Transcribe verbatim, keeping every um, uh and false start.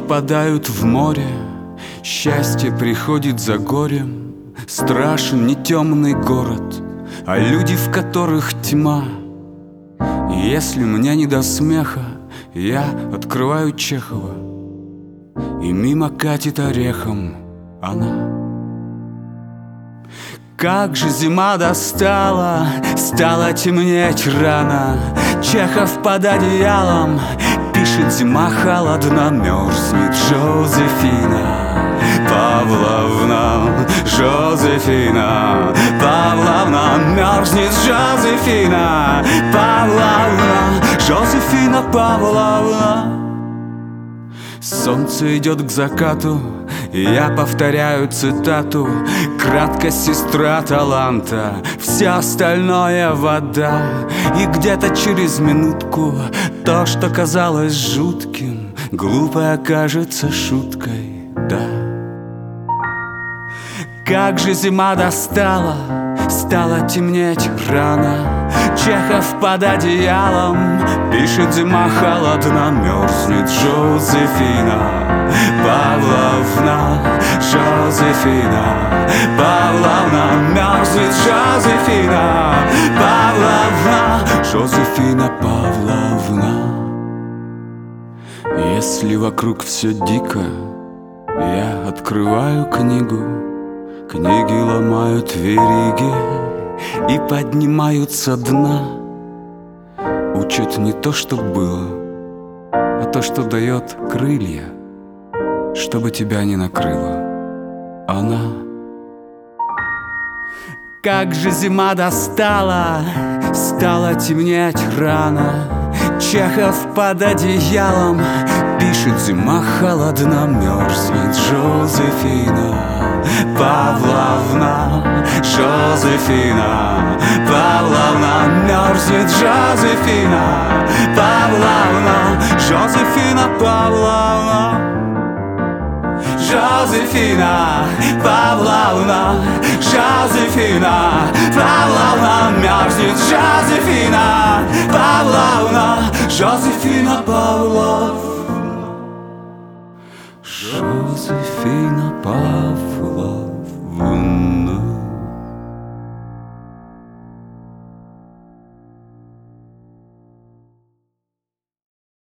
впадают в море, счастье приходит за горем. Страшен не темный город, а люди, в которых тьма. И если мне не до смеха, я открываю Чехова, и мимо катит орехом она. Как же зима достала, стало темнеть рано. Чехов под одеялом пишет: зима холодна, мерзнет Жозефина Павловна. Жозефина Павловна, мерзнет Жозефина Павловна. Жозефина Павловна. Солнце идет к закату, и я повторяю цитату: кратко, сестра таланта, все остальное вода. И где-то через минутку то, что казалось жутким, глупо окажется шуткой, да. Как же зима достала, стало темнеть рано. Чехов под одеялом пишет: зима холодна, мерзнет Жозефина Павловна. Жозефина Павловна, мерзнет Жозефина Павловна. Жозефина Павловна. Если вокруг все дико, я открываю книгу. Книги ломают вериги и поднимаются дна. Учат не то, что было, а то, что дает крылья, чтобы тебя не накрыла она. Как же зима достала, стало темнеть рано. Чехов под одеялом пишет: зима холодна, мерзнет Жозефина Павловна. Жозефина Павловна, мерзнет Жозефина Павловна. Жозефина Павловна. Жозефина Павловна. Жозефина Павловна, мерзнет Жозефина Павловна. Жозефина Павловна. Жозефина Павловна.